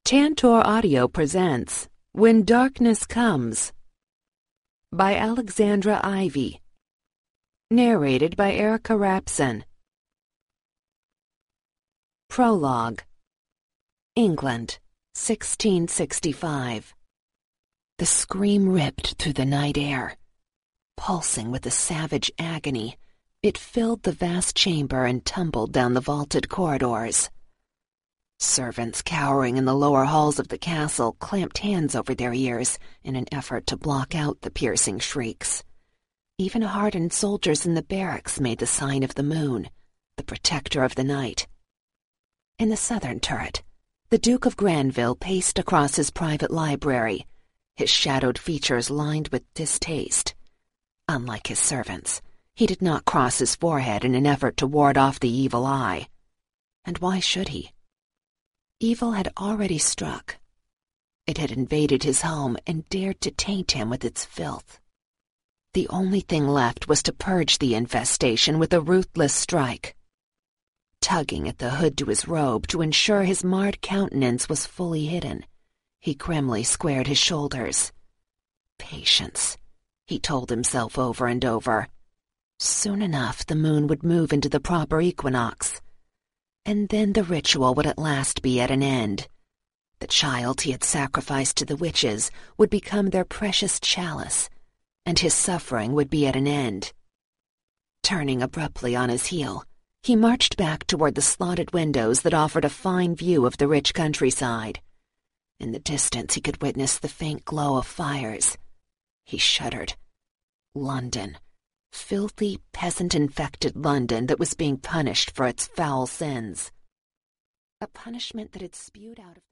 Tantor Audio presents When Darkness Comes by Alexandra Ivy. Narrated by Erica Rapson. Prologue. England, 1665. The scream ripped through the night air. Pulsing with a savage agony, it filled the vast chamber and tumbled down the vaulted corridors. Servants cowering in the lower halls of the castle clamped hands over their ears in an effort to block out the piercing shrieks. Even hardened soldiers in the barracks made the sign of the moon, the protector of the night. In the southern turret, the Duke of Granville paced across his private library, his shadowed features lined with distaste. Unlike his servants, he did not cross his forehead in an effort to ward off the evil eye. And why should he? Evil had already struck. It had invaded his home and dared to taint him with its filth. The only thing left was to purge the infestation with a ruthless strike. Tugging at the hood to his robe to ensure his marred countenance was fully hidden, he grimly squared his shoulders. Patience, he told himself over and over. Soon enough the moon would move into the proper equinox. And then the ritual would at last be at an end. The child he had sacrificed to the witches would become their precious chalice, and his suffering would be at an end. Turning abruptly on his heel, he marched back toward the slotted windows that offered a fine view of the rich countryside. In the distance he could witness the faint glow of fires. He shuddered. London. Filthy, peasant-infected London that was being punished for its foul sins. A punishment that had spewed out of